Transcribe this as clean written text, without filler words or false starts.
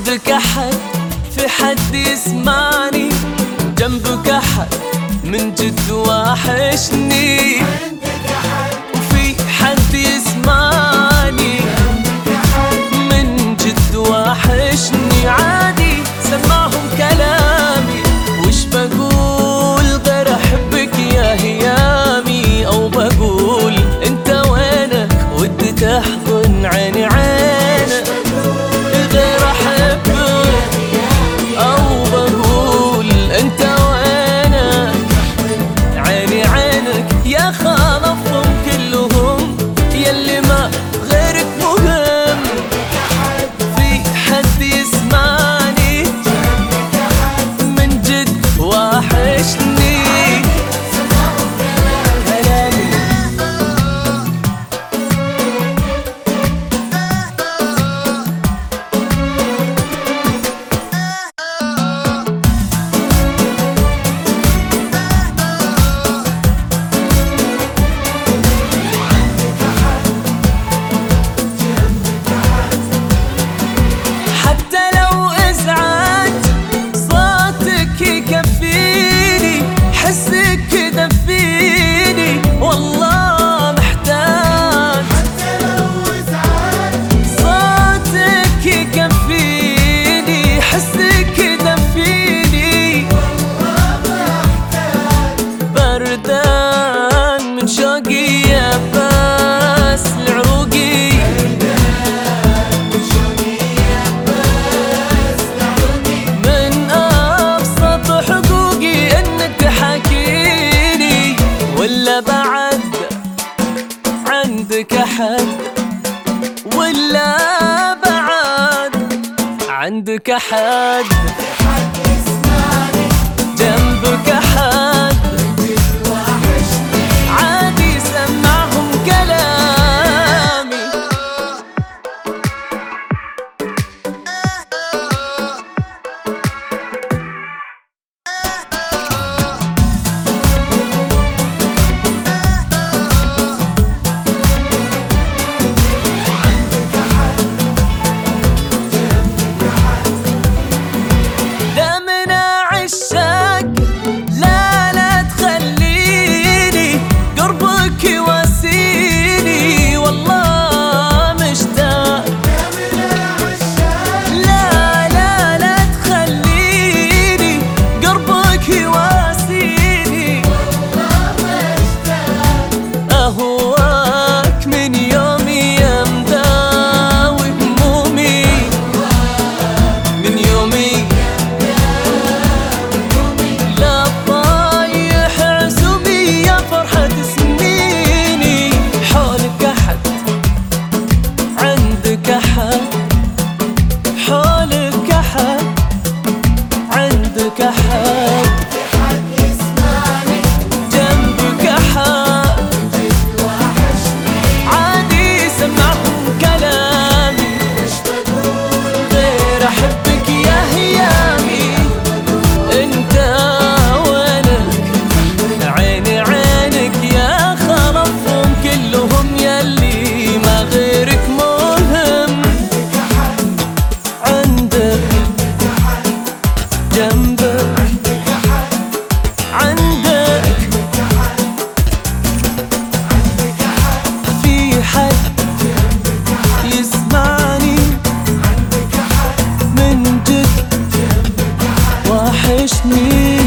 عندك أحد، في حد يسمعني، جنبك أحد من جد واحشني. وفي حد يسمعني من جد واحشني. عادي سمعهم كلامي، وش بقول غير أحبك يا هيامي؟ أو بقول انت وينك ودي تحضن عيني عينك غير أحبك؟ أو بقول انت وينك عيني عينك يا خالفهم كلهم يلي ما غيرك مهم. في حد يسمعني من جد واحشني. حسك دفيني والله محتاج، صوتك يكفيني. حسك دفيني بردان من شوقي يا باس العروقي. من أبسط حقوقي إنك تحاكيني، ولا بعد عندك أحد؟ ولا بعد عندك أحد؟ جنبك أحد؟ عادي سمعهم كلامي. أهواك من يومي يا مداوي همومي، من يومي لا طايح عزومي يا فرحة سنيني. حولك أحد؟ عندك أحد؟ حولك أحد؟ عندك أحد؟ جنبك أحد؟ في حد يسمعني من جد واحشني.